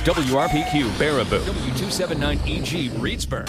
WRPQ Baraboo, W279EG Reedsburg.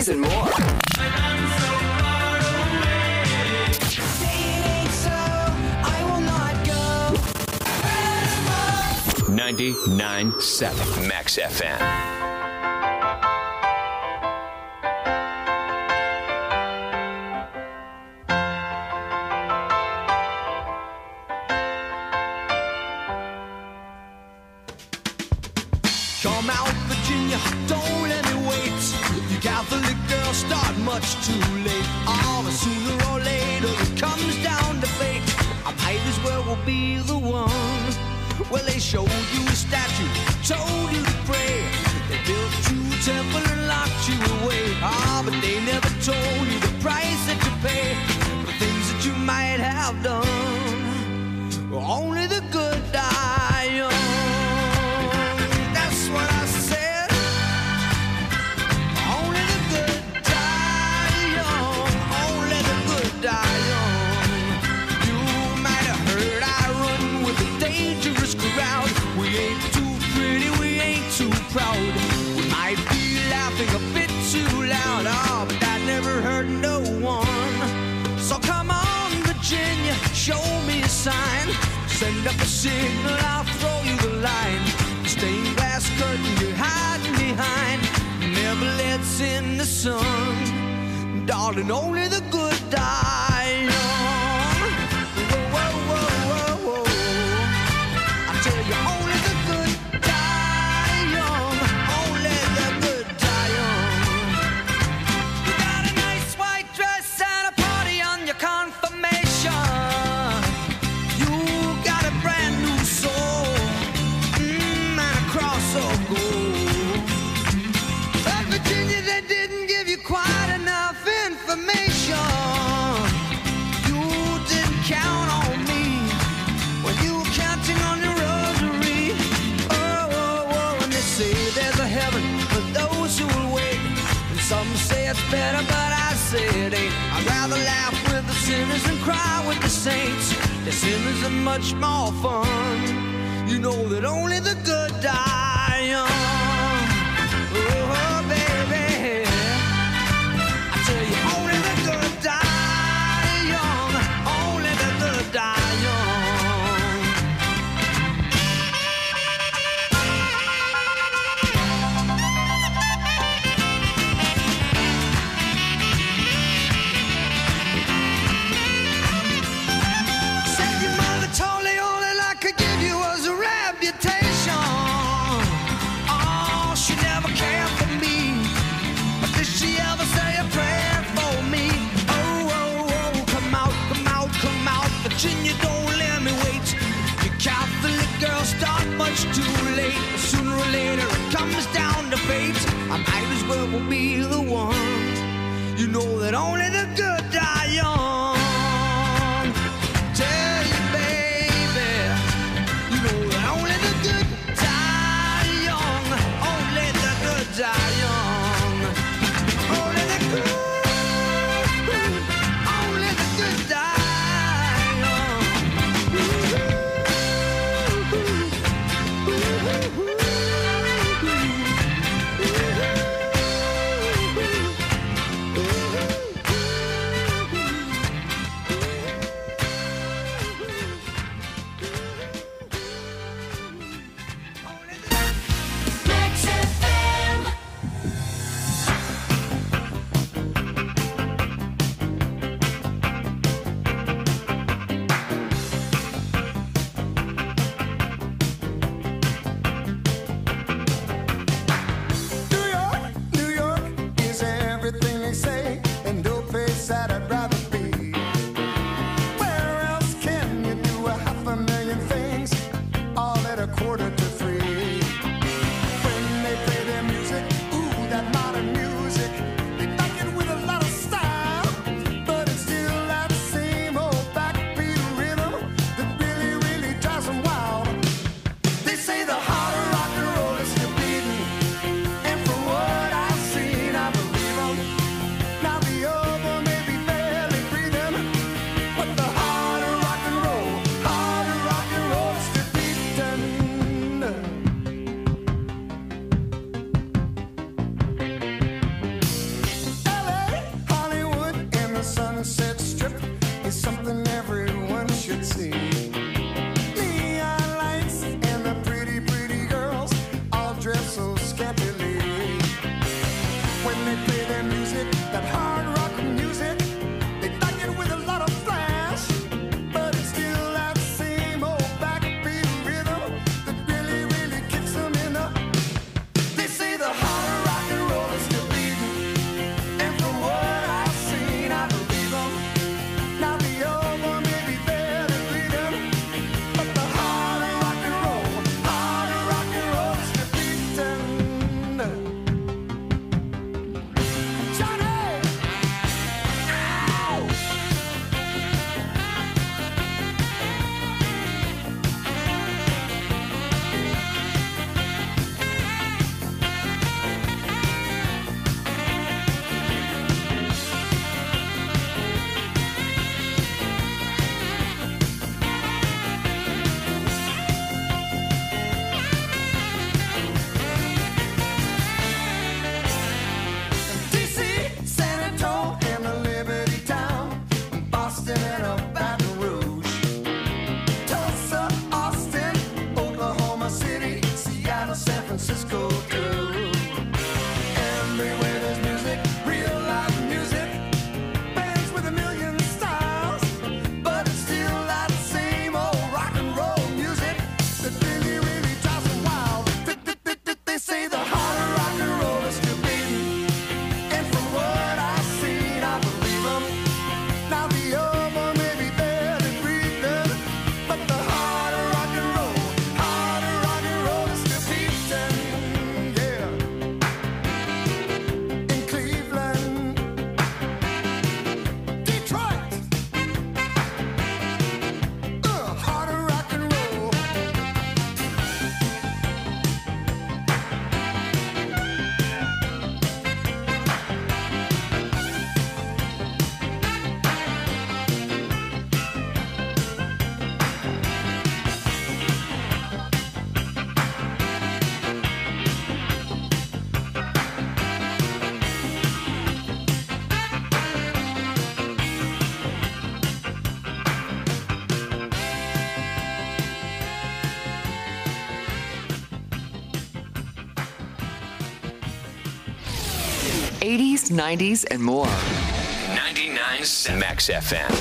these and more. 99.7 Max FM. Come out, Virginia, don't let me wait. You Catholic girls start much too late. Oh, but sooner or later it comes down to fate. I might as well be the one. Well, they showed you a statue, told you to pray. They built you a temple and locked you away. Ah, but they never told you the price that you pay for things that you might have done. Only the good die young. That's what I said. Only the good die young. Only the good die young. You might have heard I run with a dangerous crowd. We ain't too pretty, we ain't too proud. We might be laughing a bit too loud. Oh, but that never hurt no one. So come on, Virginia, show me a sign. Send up a signal, I'll throw you the line. Stained glass curtain you're hiding behind never lets in the sun. Darling, only the good die young. Whoa, whoa, whoa, whoa, whoa. I tell you, only the good die young. Only the good die young. You got a nice white dress and a party on your confirmation. You got a brand new soul. But Virginia, they didn't give you quite enough information. You didn't count on me when you were counting on your rosary. Oh, oh, oh, and they say there's a heaven for those who will wait. And some say it's better, but I say it ain't. I'd rather laugh with the sinners and cry with the saints. The sinners are much more fun. You know that only the good die young. Oh, baby. I tell you, only the good die young. Only the good die young. Said your mother told me all that I could give you was a reputation. Oh, she never cared for me. But did she ever say a prayer for me? Oh, oh, oh, come out, come out, come out. Virginia, don't let me wait. You Catholic girls start much too late. Sooner or later it comes down to fate. I might as well be the one. You know that only the good die young. Tell you, baby. You know that only the good die young. Only the good die young. Only the good. Only the good die young. Max FM. New York is everything they say, and no place that I'd rather be. Where else can you do 500,000 things, all at a quarter to three? When they play their music, ooh, that modern music, they back it with a lot of style, but it's still that same old backbeat rhythm that really, really drives them wild. They say the harder rock and roll is still beating, and from what I've seen, I believe 'em. Now the other may be fair, Sunset Strip is something everyone should see. Neon lights and the pretty, pretty girls all dress so scantily. When they play their music, that hard rock music, they back it with a lot of flash, but it's still that same old backbeat rhythm that really, really kicks them in the. They say the harder rock and roll is still beating, and from what I've seen, I believe them. Now the old one may be there to greet them, but the harder rock and roll is still beating. Johnny! Ow! DC, San Antonio, and the Liberty Town, Boston and Baton Rouge, Tulsa, Austin, Oklahoma City, Seattle, San Francisco too. Everywhere there's music, real live music, bands with a million styles, but it's still that same old rock and roll music that really, really drives them wild. They say the harder rock and roll is still beating, and from what I've seen, I believe them. Now the old one may be there to greet them, but the harder rock and roll is still beating. Yeah. In Cleveland, Detroit, harder rock and roll. '80s, '90s, and more. 99.7 Max FM.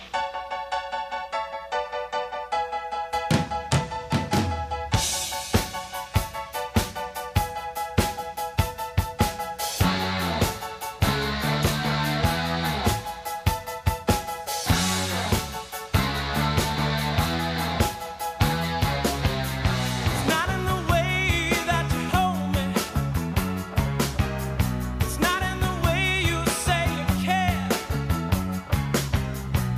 It's not in the way that you hold me. It's not in the way you say you care.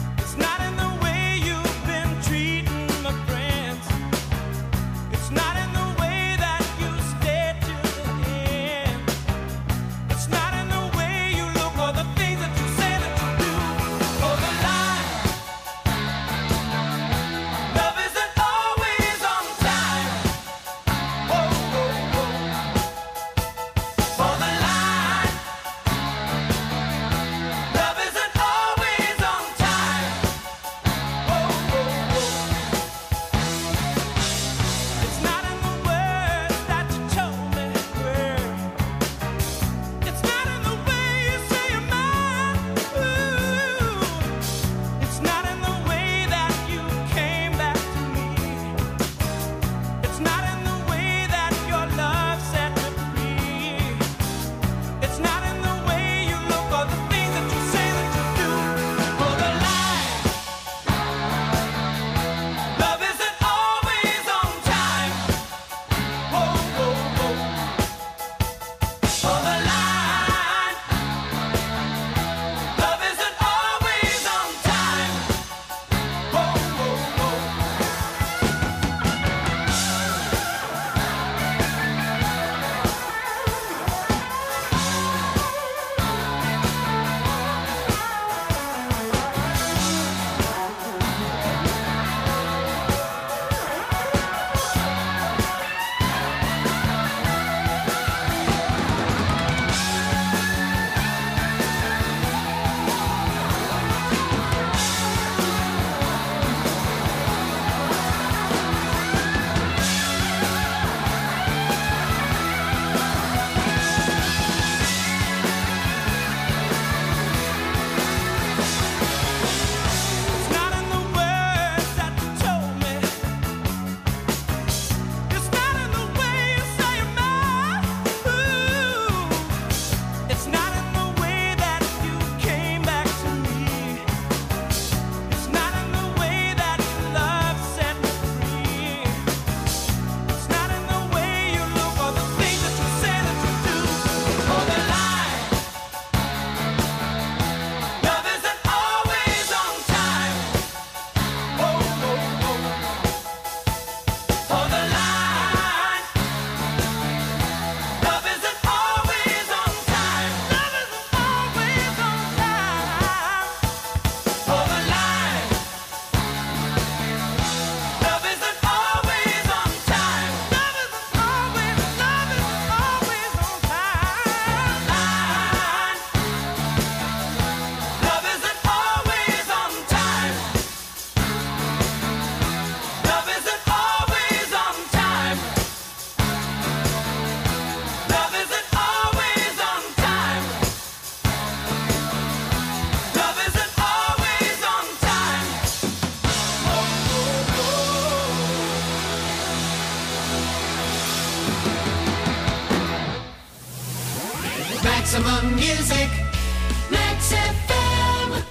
music. Max FM.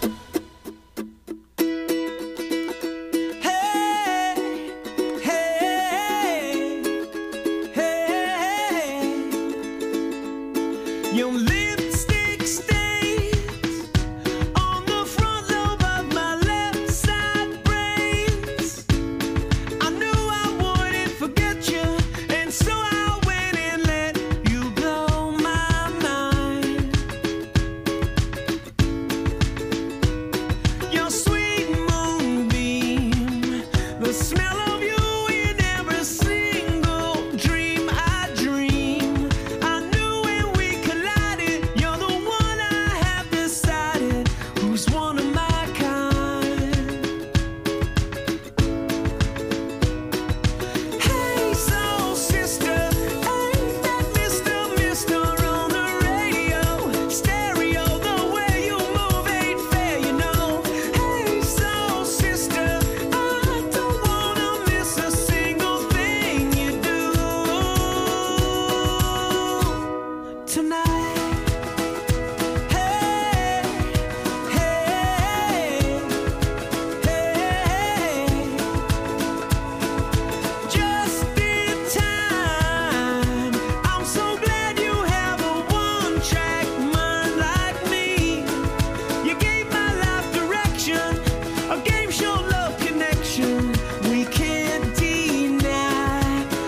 Hey, hey, hey. Your lipstick stains on the front lobe of my left side brains. I knew I wouldn't forget you, and so I went and let you blow my mind. Your sweet moonbeam, the smell of you in every single dream I dream. I knew when we collided, you're the one I have decided who's one of my kind. Hey, soul sister, ain't that Mr. on the radio? Stereo, the way you move ain't fair, you know. Hey, soul sister, I don't wanna miss a single thing you do tonight. Hey, hey, hey. Just in time. I'm so glad you have a one-track mind like me. You gave my life direction, a game show love connection we can't deny.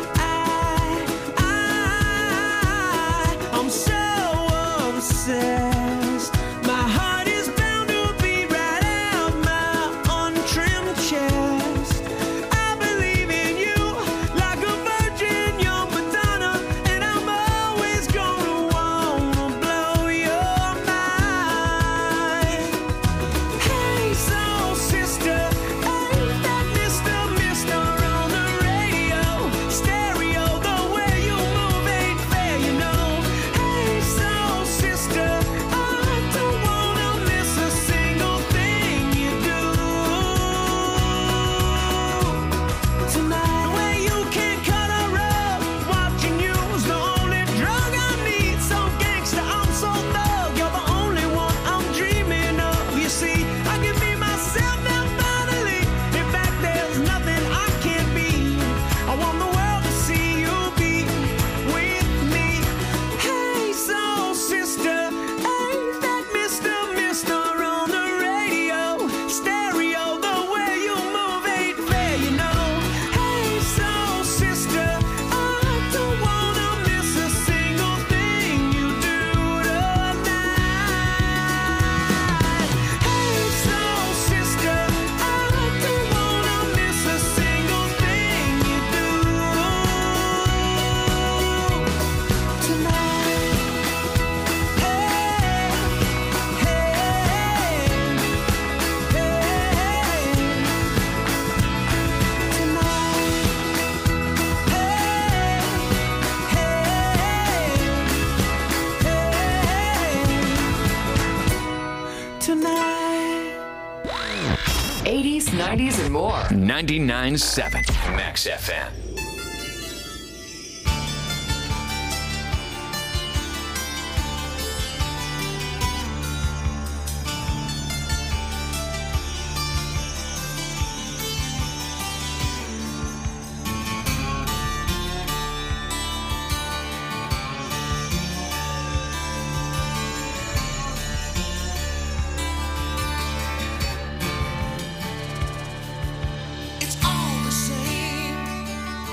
I'm so obsessed. My heart is bound to beat right out my untrimmed chest. I believe in you like a virgin young Madonna, and I'm always gonna wanna blow your mind. Hey, soul sister, ain't that Mr. on the radio? Stereo, the way you move ain't fair, you know. Hey, soul sister, I don't wanna miss a single thing you do tonight. The way you can cut a rug, watching you's the only drug I need. So gangsta, I'm so thug, you're the only one I'm dreaming of. You see, I can be myself now finally. In fact, there's nothing I can't be. I want the world to see you be with me. Hey, soul sister, ain't that Mr. on the radio? Stereo, the way you move ain't fair, you know. Hey, soul sister, I don't wanna miss a single thing you do tonight. Hey, soul sister, I don't wanna miss a single thing you do tonight. Hey, hey, tonight. 80s, 90s, and more. 99.7 Max FM. It's all the same.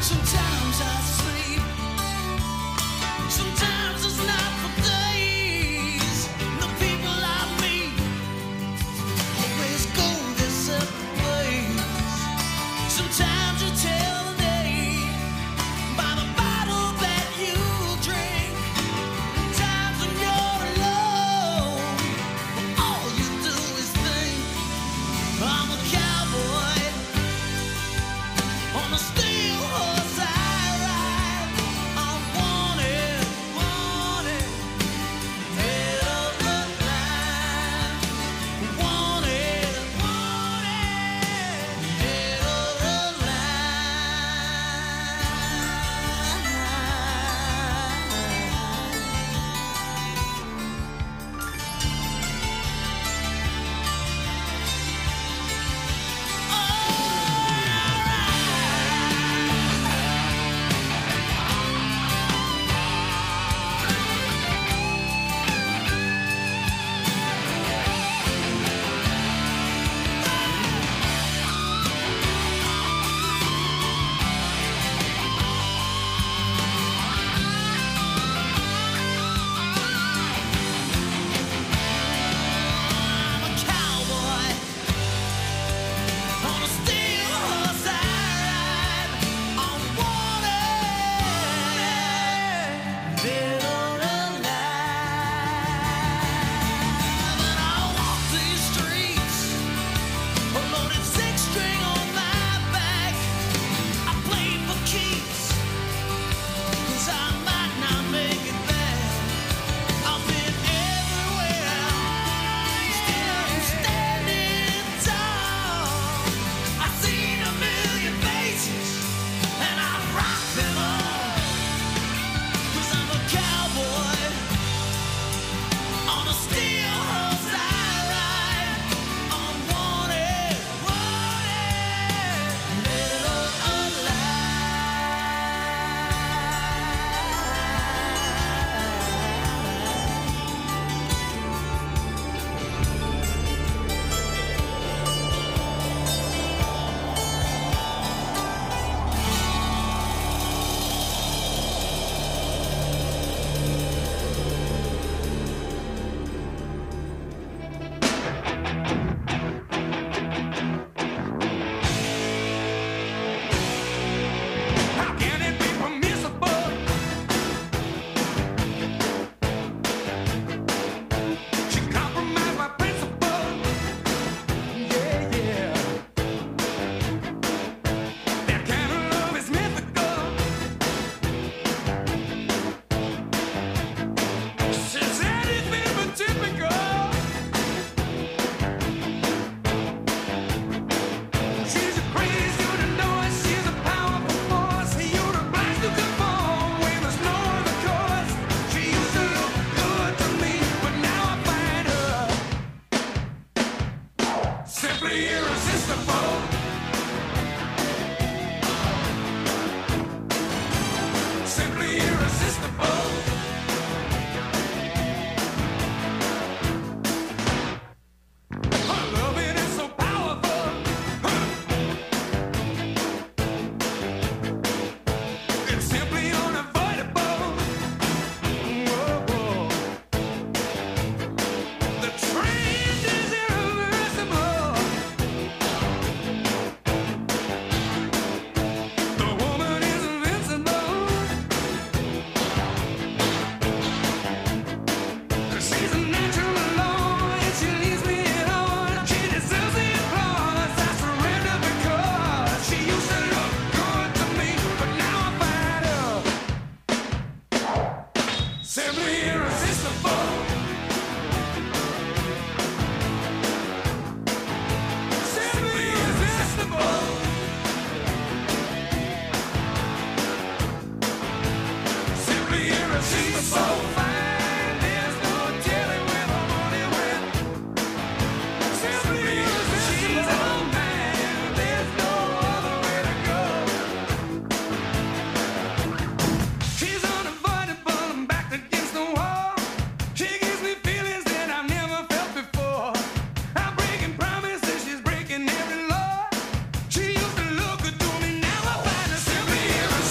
Simply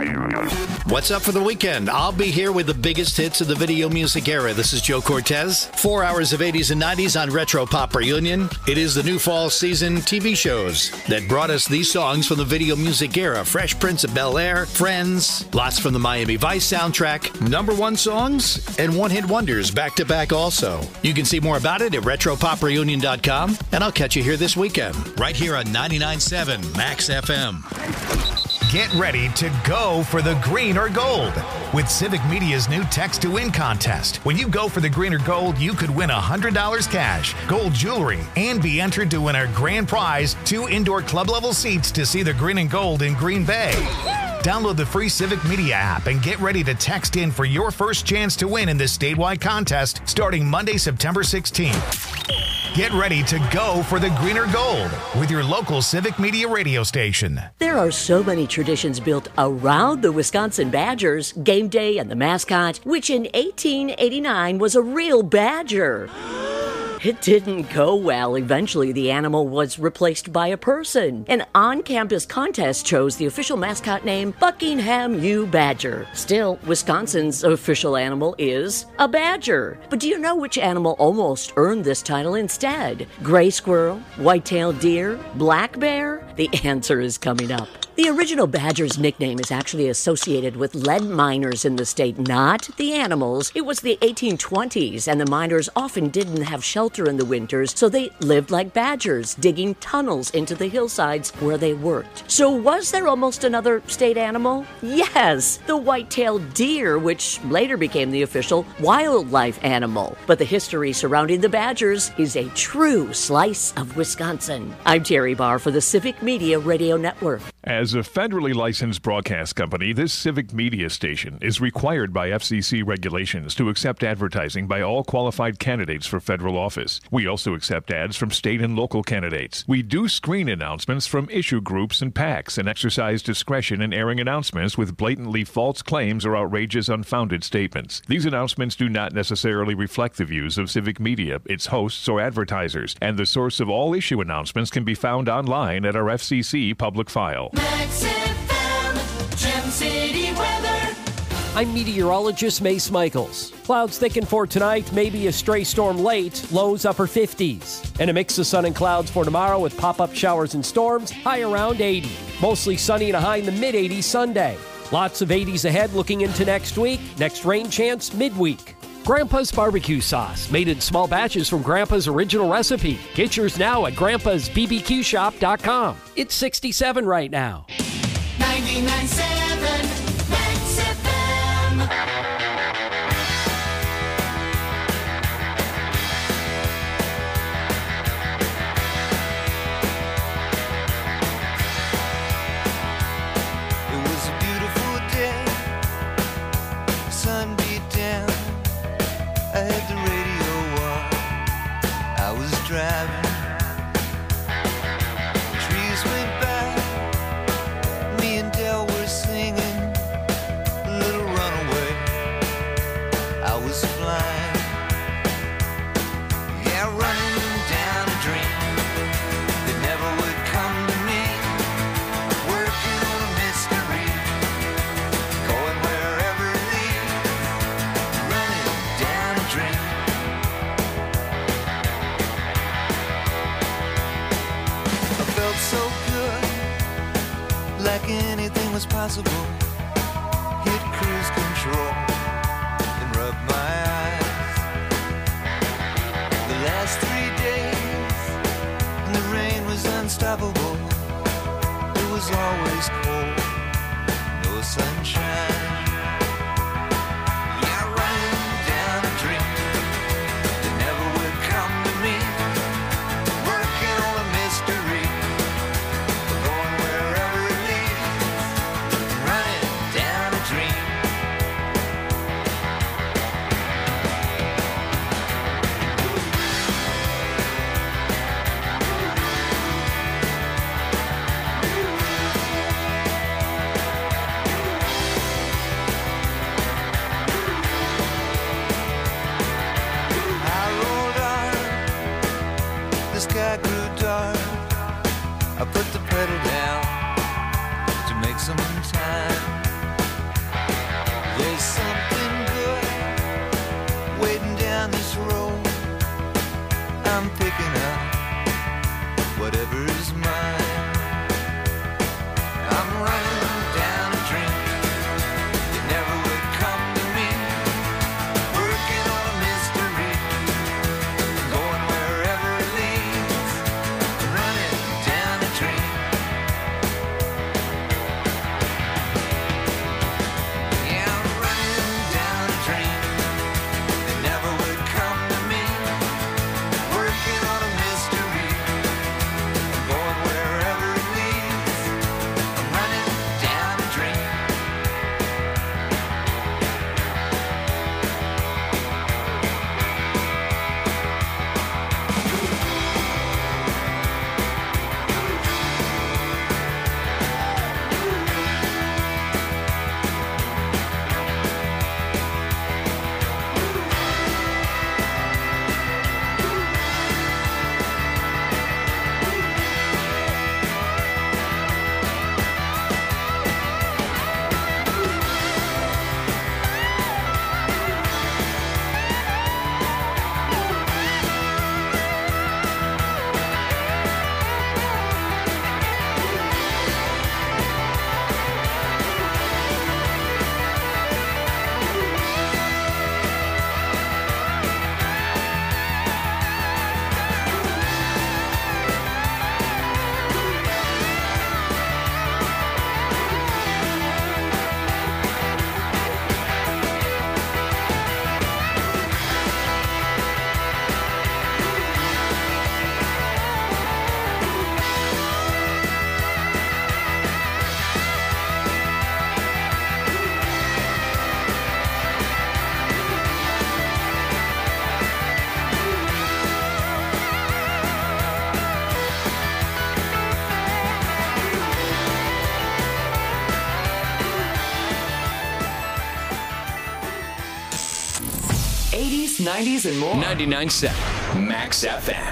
What's up for the weekend? I'll be here with the biggest hits of the video music era. This is Joe Cortez. 4 hours of 80s and 90s on Retro Pop Reunion. It is the new fall season TV shows that brought us these songs from the video music era. Fresh Prince of Bel-Air, Friends, lots from the Miami Vice soundtrack, #1 songs, and one-hit wonders back-to-back also. You can see more about it at RetroPopReunion.com, and I'll catch you here this weekend, right here on 99.7 Max FM. Get ready to go for the green or gold with Civic Media's new Text to Win contest. When you go for the green or gold, you could win $100 cash, gold jewelry, and be entered to win our grand prize, 2 indoor club level seats to see the green and gold in Green Bay. Download the free Civic Media app and get ready to text in for your first chance to win in this statewide contest starting Monday, September 16th. Get ready to go for the green or gold with your local Civic Media radio station. There are so many traditions built around the Wisconsin Badgers, game day and the mascot, which in 1889 was a real badger. It didn't go well. Eventually, the animal was replaced by a person. An on-campus contest chose the official mascot name Buckingham U. Badger. Still, Wisconsin's official animal is a badger. But do you know which animal almost earned this title instead? Gray squirrel, white-tailed deer, black bear? The answer is coming up. The original badger's nickname is actually associated with lead miners in the state, not the animals. It was the 1820s, and the miners often didn't have shelter in the winters, so they lived like badgers, digging tunnels into the hillsides where they worked. So was there almost another state animal? Yes, the white-tailed deer, which later became the official wildlife animal. But the history surrounding the badgers is a true slice of Wisconsin. I'm Terry Barr for the Civic Media Radio Network. As a federally licensed broadcast company, this Civic Media station is required by FCC regulations to accept advertising by all qualified candidates for federal office. We also accept ads from state and local candidates. We do screen announcements from issue groups and PACs and exercise discretion in airing announcements with blatantly false claims or outrageous, unfounded statements. These announcements do not necessarily reflect the views of Civic Media, its hosts, or advertisers, and the source of all issue announcements can be found online at our FCC public file. Max FM, Gem City weather. I'm meteorologist Mace Michaels. Clouds thicken for tonight, maybe a stray storm late, lows upper 50s. And a mix of sun and clouds for tomorrow with pop-up showers and storms, high around 80. Mostly sunny and a high in the mid-80s Sunday. Lots of 80s ahead looking into next week. Next rain chance midweek. Grandpa's barbecue sauce, made in small batches from Grandpa's original recipe. Get yours now at grandpa'sbbqshop.com. It's 67 right now. 99.7 Max FM. It was a beautiful day, sun beat down. I had the radio on, I was driving. Trees went by, me and Del were singing a little runaway. I was flying, yeah, running down a dream that never would come to me. Working on a mystery, going wherever it leads. Running down a dream. I felt so good, like anything was possible. Hit cruise control and rubbed my eyes. The last 3 days, and the rain was unstoppable. It was always cold, no sunshine. Yeah, running down a dream that never would come to me. Working on a mystery, going wherever it leads. Running down a dream. There's something good waiting down this road. I'm picking up whatever is mine. I'm running down a dream that never would come to me. Working on a mystery, going wherever it leads. Running down a dream. Yeah, I'm running down a dream that never would come to me. Working on a mystery, going wherever it leads. I'm running down a dream. '80s, '90s, and more. 99.7 Max FM.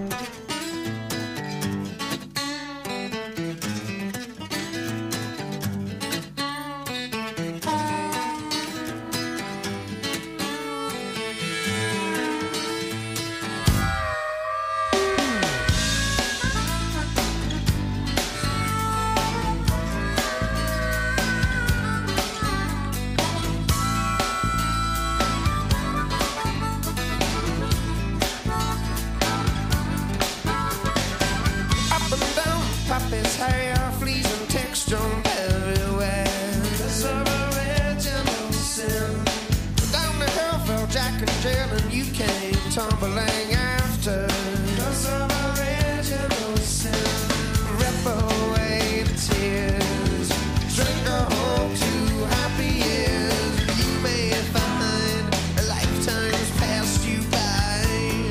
Up and down, Papa's hair, fleas and ticks jump everywhere. Cause of original sin. Down the hill fell Jack and Jill, and you came tumbling after. Cause of original sin. Rip away the tears. Drink her home to happy years. You may find a lifetime's passed you by.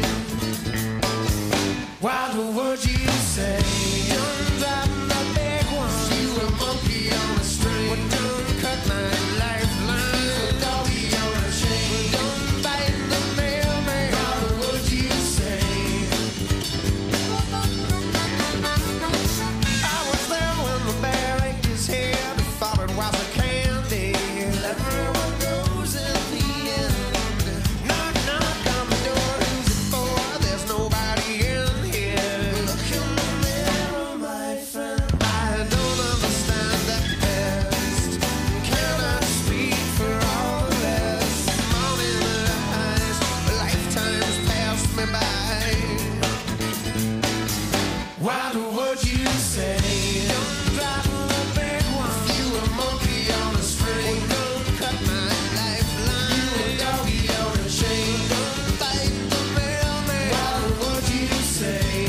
Why would you say you're driving the big one? You a monkey on a string. Well, don't cut my lifeline. A doggy on a chain. Don't bite the mailman. Why would you say? I was there when the bear ate his head. He thought it was a candy. Everyone goes in the end. Knock, knock on the door. Who's it for? There's nobody in here. Look in the mirror, my friend. I don't understand at best. Cannot speak for all the rest. Morning lies, lifetimes passed me by. Why would you say? Don't drive the big one. You a monkey on a string. Don't cut my lifeline. You a doggy on a chain. Don't bite the mailman. Why would you say?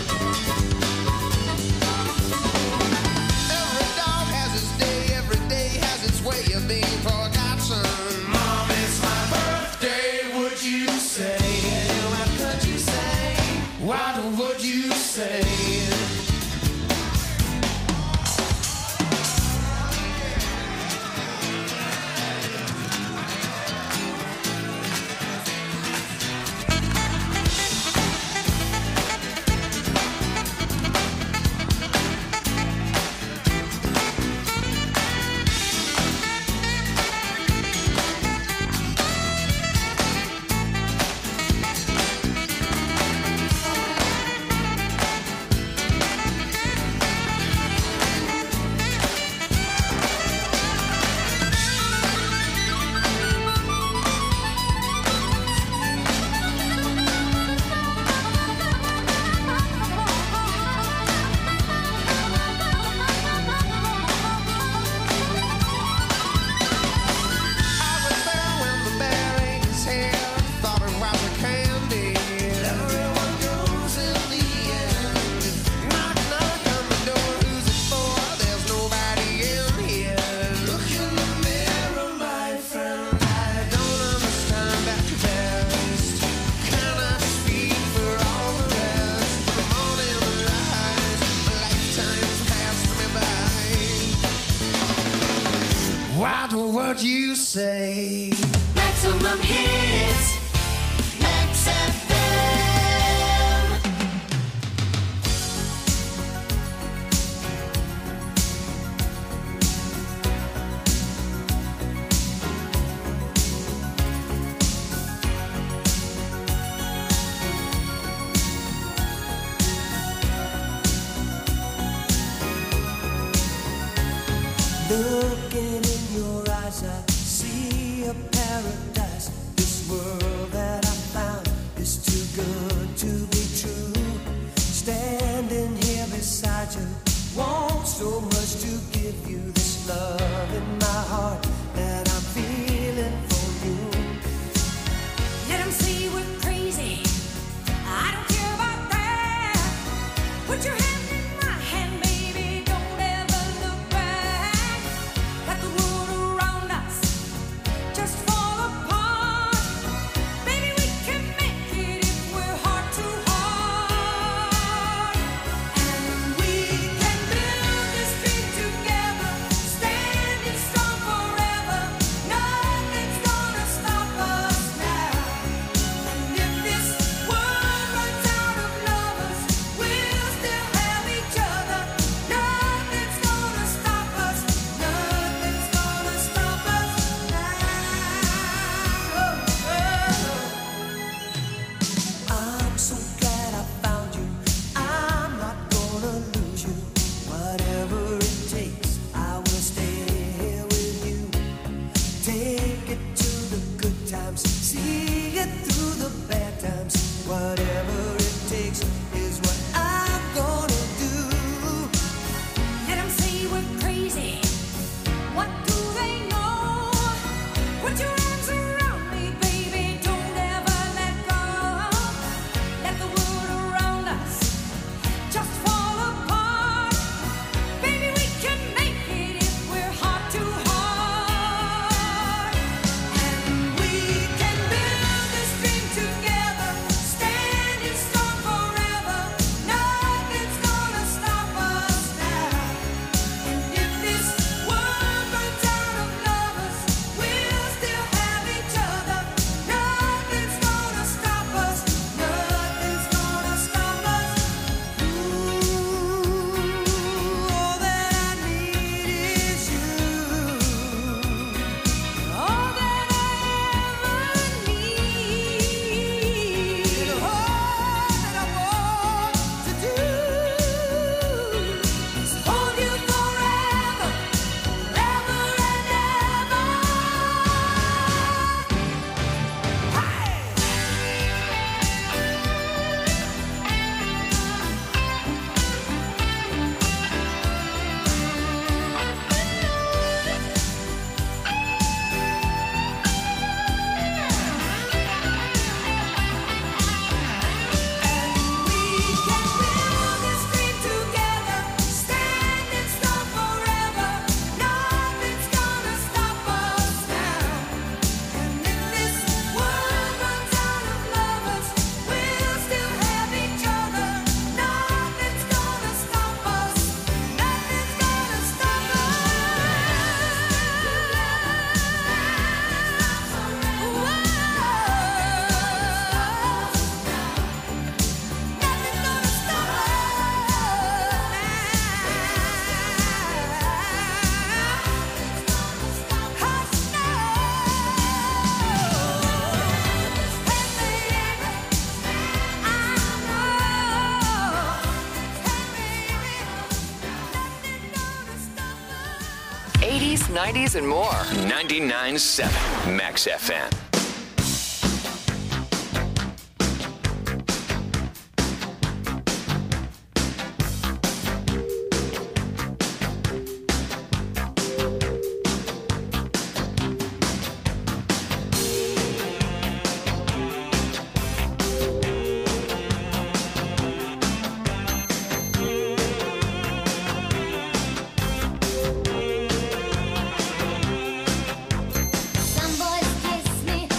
Every dog has its day. Every day has its way of being forgotten. Mom, it's my birthday. Would you say? What could you say? What would you say? what you say. Maximum hits. Max FM. Looking in your eyes, I see a paradise. This world that I found is too good to be true. Standing here beside you, want so much to give you this love in my heart that I'm feeling for you. Let 'em say we're crazy. I don't care about that. Put your hand in my hand, baby. Don't ever look back. Let the world around us just fall apart. Baby, we can make it if we're heart to heart. And we can build this dream together, standing strong forever. Nothing's gonna stop us now. And if this world runs out of lovers, we'll still have each other. Nothing's gonna stop us. Nothing's gonna stop us now. I'm so glad I found you. I'm not gonna lose you. Whatever it takes, I will stay here with you. Take it to the good times, see it through the bad times. Whatever it takes is what I'm gonna do. Let 'em say we're crazy. What do they know? Put your arms around me, baby. Don't ever let go. Let the world around us just fall apart. Baby, we can make it if we're heart to heart. And we can build this dream together, standing strong forever. Nothing's gonna stop us now. And if this world runs out of lovers, we'll still have each other. Nothing's gonna stop us. Nothing's gonna stop us. All that I need is you. All that I ever need. And all that I want to do is hold you forever, forever and ever. Hey! 80s, 90s, and more. 99.7 Max FM. Some boys kiss me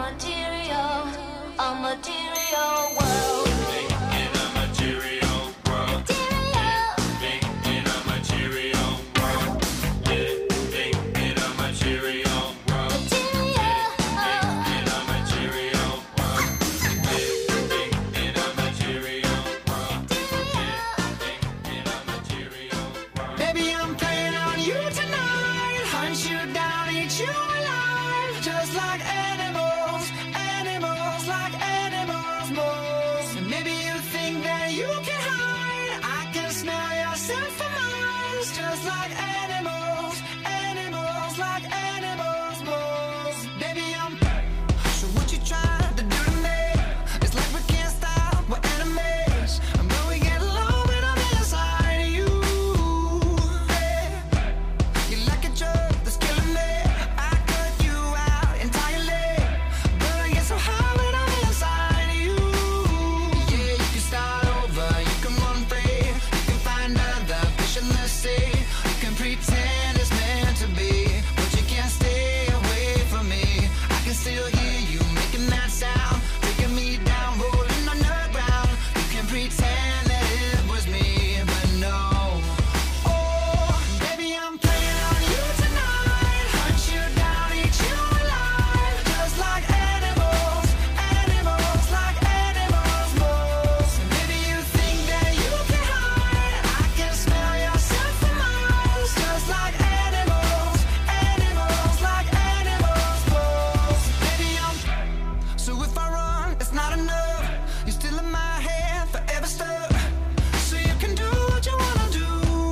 material world. In a material world. Living in a material world. Living in a material world. Living in a material world. Living in a material world. Living in a material world. Baby, I'm playing on you tonight. Hunt you down, eat you alive. Just like animals, animals like animals most. And maybe you think that you can hide. I can smell your scent for miles. Just like animals, animals like animals most. Baby, I'm so what you trying to do to me? It's like we can't stop, we're enemies. But we get along when I'm inside of you. Hey, you're like a drug that's killing me. I cut you out entirely. But I get so high when I'm inside of you. Yeah, you can start over, you can run free. You can find other fish in the sea. You can pretend it's meant to be, but you can't stay away from me. I can still hear you making that sound, taking me down, rolling on the ground. You can pretend that it was me, but no. Oh, baby, I'm playing on you tonight. Hunt you down, eat you alive. Just like animals, animals like animals most. And maybe you think that you can hide. I can smell your scent for miles. Just like animals, animals like animals most. Baby, I'm so if I run, it's not enough. You're still in my head, forever stuck. So you can do what you wanna do.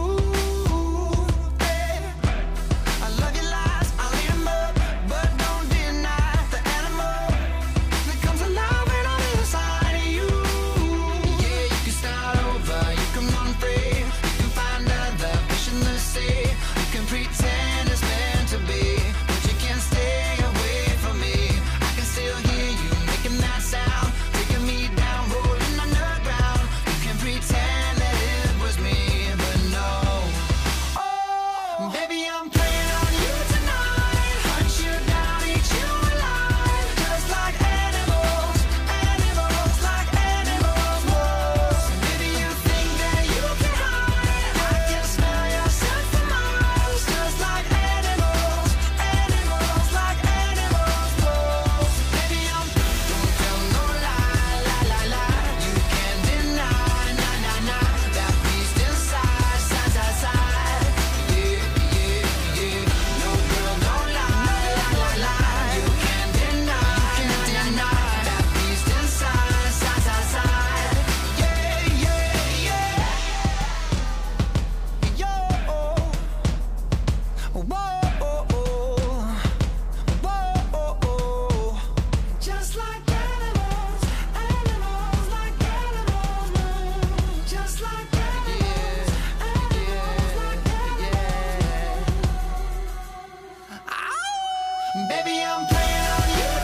Hey, I love your lies, I'll eat 'em up, but don't deny the animal that comes alive when I'm inside of you. Yeah, you can start over, you can run free, you can find other fish in the sea. You can pretend it's meant to be, but you can't stay away from me. I can still hear you making that sound, taking me down, rolling on the ground. You can pretend that it was me, but no. Oh, baby, I'm playing on you tonight. Hunt you down, eat you alive. Just like animals, animals like animals most. And maybe you think that you can hide. I can smell your scent for miles. Just like animals, animals like animals most. Baby, I'm don't tell no lie, lie, lie, lie. You can't deny, nah, nah, nah. That beast inside, side, side, side. Yeah, yeah, yeah. No girl, don't lie, lie, lie, lie. You can't deny, that beast inside, side, side, side. Yeah, yeah, yeah. Yo, whoa, just like animals, animals like animals move. Just like animals, animals like animals. Ow! Baby, I'm playing on you